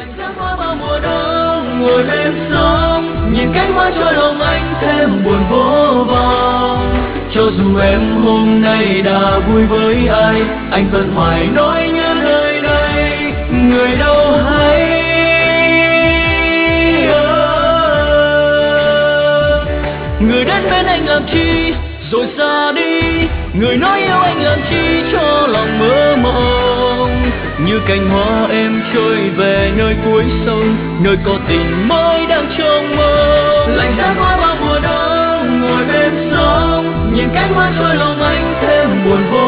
lạnh giá qua bao mùa đông, ngồi bên sông nhìn cánh hoa trôi lòng anh thêm buồn vô vọng. Cho dù em hôm nay đã vui với ai, anh vẫn hoài nỗi nhớ nơi đây, người đâu hay. Người đến bên anh làm chi rồi xa đi, người nói yêu anh làm chi cho lòng mơ mộng. Như cành hoa em trôi về nơi cuối sông, nơi có tình mới đang trong mơ. Lạnh giá qua bao mùa đông, ngồi bên sông nhìn cánh hoa trôi lòng anh thêm buồn vô